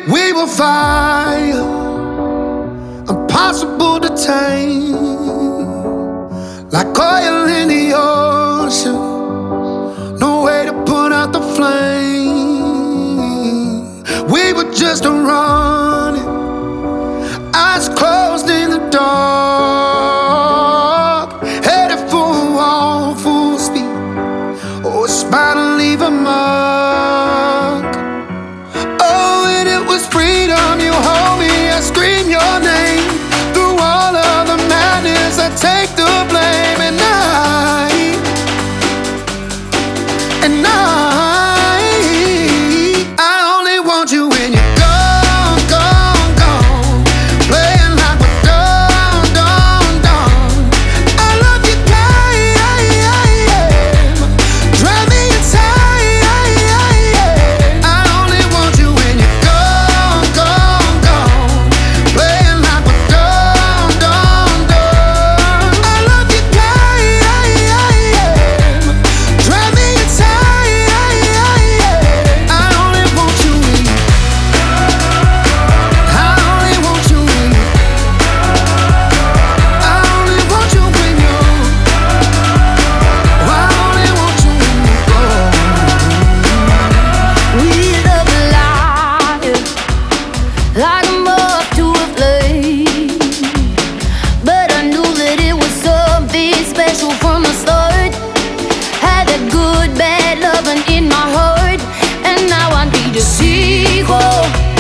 We were fire, impossible to tame, like oil in the ocean, no way to put out the flame. We were just running, eyes closed in the dark, headed for a wall, full speed. Oh, it's bound to leave a mark. Oh, and it was freedom. You hold me, I scream your name. Through all of the madness, I take the blame. I only want you when you're gone, gone, gone. Playing like we're done, done, done. I love you, drive me inside. I only want you when you're gone, gone, gone. Playing like we're done, done, done. I love you, drive me inside. I only want you when you. I only want you when you. I only want you when you. I only want you when you go. We love life like a moth to a flame, but I knew that it was something special from the start. Had that good, bad loving in my heart, and now I need a sequel.